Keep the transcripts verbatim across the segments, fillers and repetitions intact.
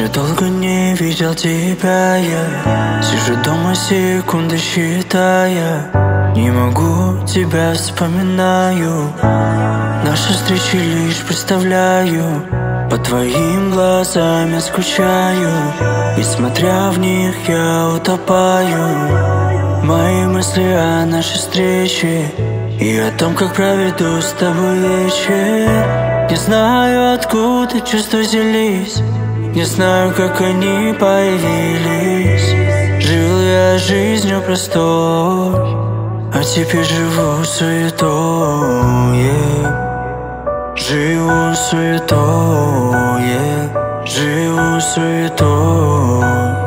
Уже долго не видел тебя я. Сижу дома секунды считая. Не могу, тебя вспоминаю. Наши встречи лишь представляю. По твоим глазам я скучаю. И смотря в них я утопаю. Мои мысли о нашей встрече и о том, как проведу с тобой вечер. Не знаю, откуда чувства взялись, не знаю, как они появились. Жил я жизнью простой, а теперь живу суетой, yeah. Живу суетой, yeah. Живу суетой.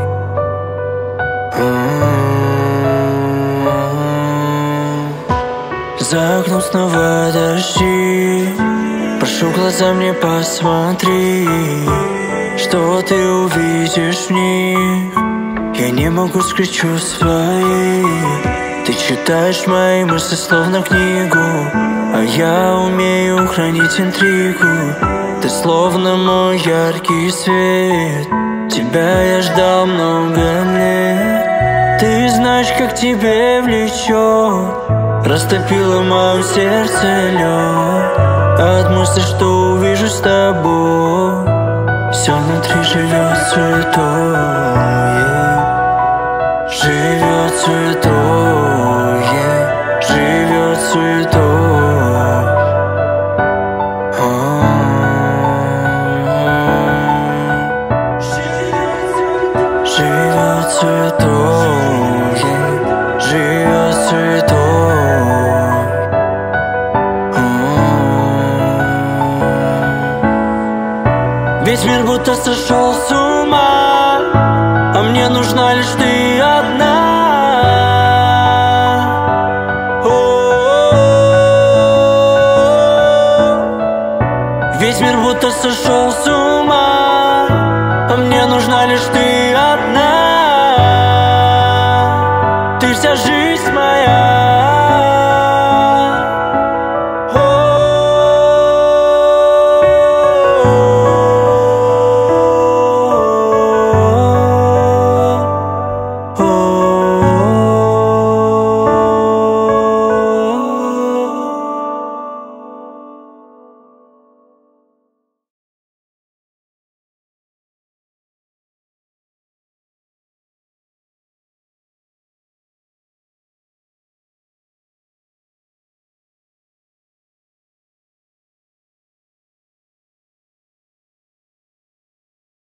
За окном снова дожди. Прошу, глаза мне посмотри, что ты увидишь в них. Я не могу скрыть чувства свои. Ты читаешь мои мысли словно книгу, а я умею хранить интригу. Ты словно мой яркий свет. Тебя я ждал много лет. Ты знаешь, как тебе влечет. Растопило мое сердце лед от мысли, что увижу с тобой. Все внутри живет суетой, yeah. Живет суетой, yeah. Живет суетой. Живет суетой, yeah. Живет суетой. Весь мир будто сошел с ума, а мне нужна лишь ты одна. О-о-о-о. Весь мир будто сошел с ума.